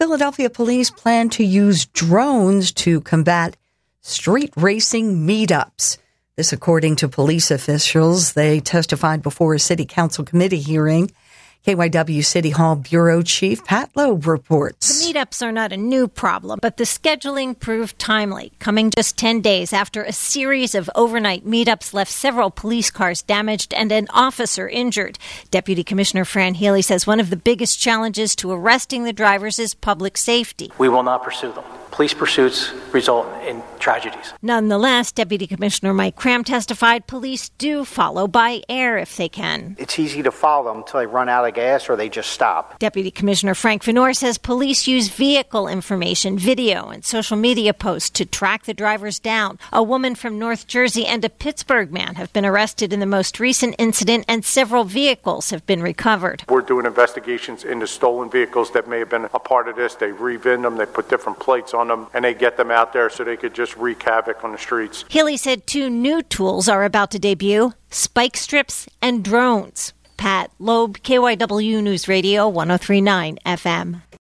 Philadelphia police plan to use drones to combat street racing meetups. This, according to police officials. They testified before a city council committee hearing. KYW City Hall Bureau Chief Pat Loeb reports. The meetups are not a new problem, but the scheduling proved timely, coming just 10 days after a series of overnight meetups left several police cars damaged and an officer injured. Deputy Commissioner Fran Healy says one of the biggest challenges to arresting the drivers is public safety. We will not pursue them. Police pursuits result in tragedies. Nonetheless, Deputy Commissioner Mike Cram testified police do follow by air if they can. It's easy to follow them until they run out of gas or they just stop. Deputy Commissioner Frank Venor says police use vehicle information, video, and social media posts to track the drivers down. A woman from North Jersey and a Pittsburgh man have been arrested in the most recent incident, and several vehicles have been recovered. We're doing investigations into stolen vehicles that may have been a part of this. They re-VIN them, they put different plates on them, and they get them out there so they could just wreak havoc on the streets. Healy said 2 new tools are about to debut: spike strips and drones. Pat Loeb, KYW News Radio 103.9 FM.